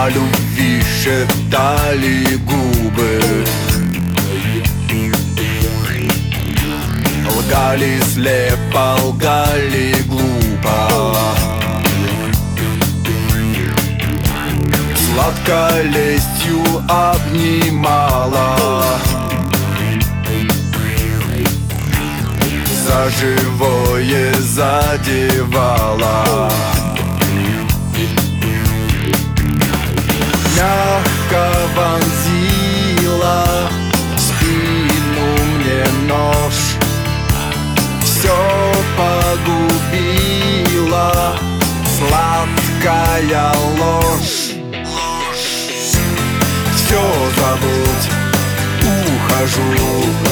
О любви шептали губы, лгали слепо, лгали глупо. Сладко лестью обнимала, за живое задевала. Мягко вонзила в спину мне нож, все погубила сладкая ложь. Все забудь, ухожу.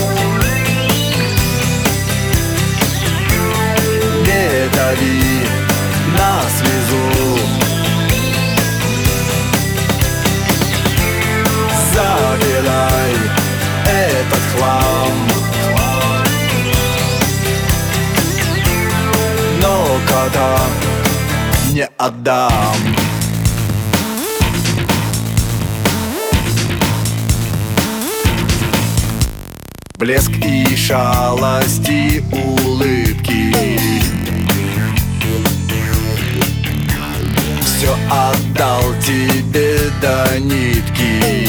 Не дави на слезу, забирай этот хлам, но кота не отдам. Блеск и шалость и улыбки, все отдал тебе до нитки.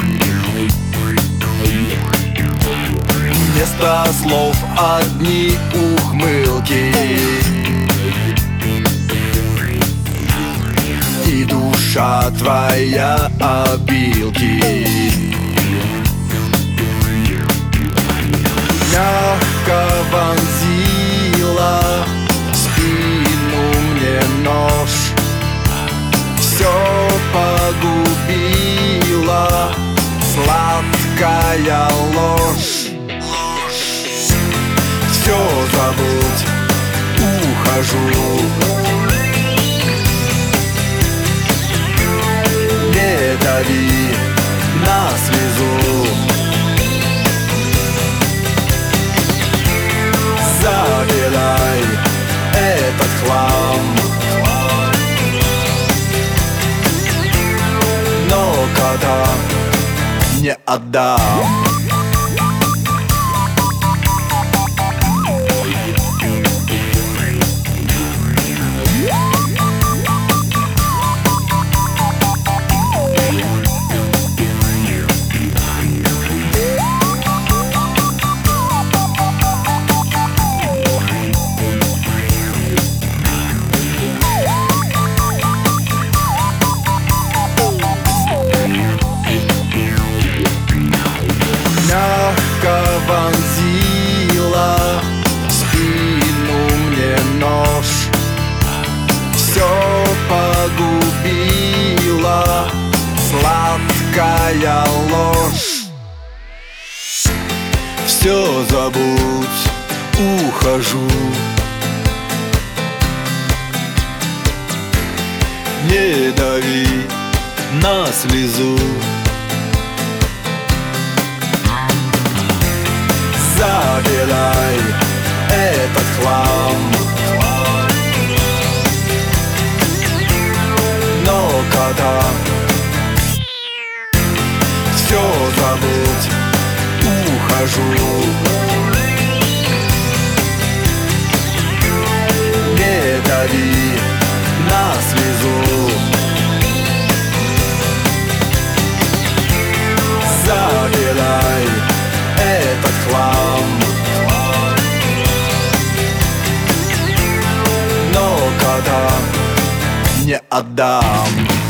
Вместо слов одни ухмылки, и душа твоя обилки. Мягко вонзила в спину мне нож, все погубила сладкая ложь. Все забудь, ухожу. Не дави на слезу, забирай этот хлам, но кота не отдам. Мягко вонзила в спину мне нож, все погубила сладкая ложь. Все забудь, ухожу. Не дави на слезу, забирай этот хлам, но кота все забудь, ухожу. Не дави на слезу, забирай этот хлам, но кота не отдам.